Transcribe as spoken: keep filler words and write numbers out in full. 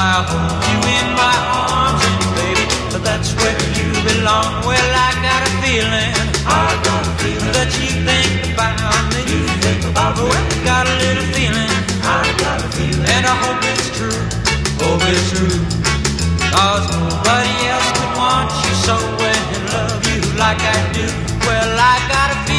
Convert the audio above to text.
I hold you in my arms, and baby, that's where you belong. Well, I got a feeling, I got a feeling that you think about me. You think about me. Well, I got a little feeling, I got a feeling, and I hope it's true, hope it's true. Cause nobody else could want you so well and love you like I do. Well, I got a feeling.